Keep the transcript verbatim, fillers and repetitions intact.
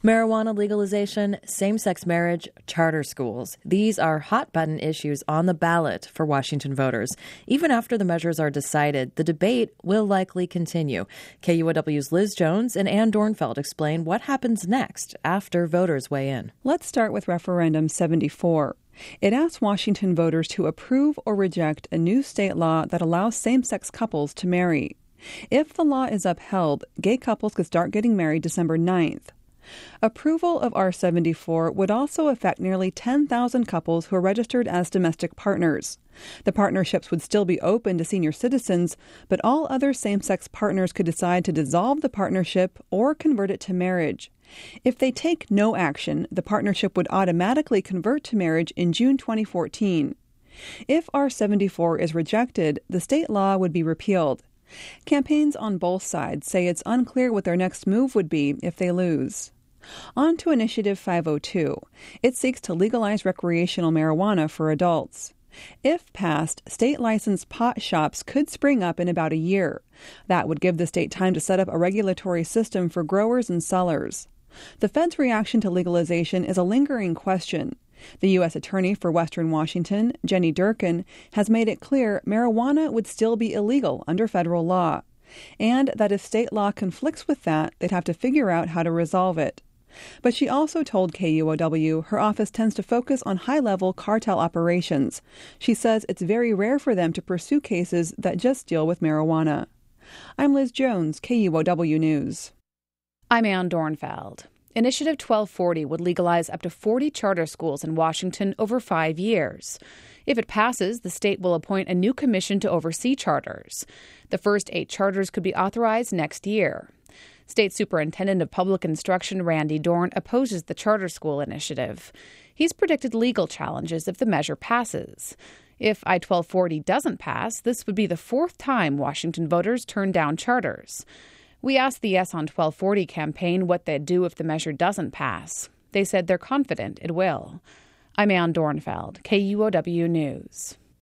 Marijuana legalization, same-sex marriage, charter schools. These are hot-button issues on the ballot for Washington voters. Even after the measures are decided, the debate will likely continue. K U O W's Liz Jones and Ann Dornfeld explain what happens next after voters weigh in. Let's start with Referendum seventy-four. It asks Washington voters to approve or reject a new state law that allows same-sex couples to marry. If the law is upheld, gay couples could start getting married December ninth. Approval of R seventy-four would also affect nearly ten thousand couples who are registered as domestic partners. The partnerships would still be open to senior citizens, but all other same-sex partners could decide to dissolve the partnership or convert it to marriage. If they take no action, the partnership would automatically convert to marriage in June twenty fourteen. If R seventy-four is rejected, the state law would be repealed. Campaigns on both sides say it's unclear what their next move would be if they lose. On to Initiative five oh two. It seeks to legalize recreational marijuana for adults. If passed, state-licensed pot shops could spring up in about a year. That would give the state time to set up a regulatory system for growers and sellers. The Fed's reaction to legalization is a lingering question. The U S Attorney for Western Washington, Jenny Durkin, has made it clear marijuana would still be illegal under federal law, and that if state law conflicts with that, they'd have to figure out how to resolve it. But she also told K U O W her office tends to focus on high-level cartel operations. She says it's very rare for them to pursue cases that just deal with marijuana. I'm Liz Jones, K U O W News. I'm Ann Dornfeld. Initiative twelve forty would legalize up to forty charter schools in Washington over five years. If it passes, the state will appoint a new commission to oversee charters. The first eight charters could be authorized next year. State Superintendent of Public Instruction Randy Dorn opposes the charter school initiative. He's predicted legal challenges if the measure passes. If I twelve forty doesn't pass, this would be the fourth time Washington voters turn down charters. We asked the Yes on twelve forty campaign what they'd do if the measure doesn't pass. They said they're confident it will. I'm Ann Dornfeld, K U O W News.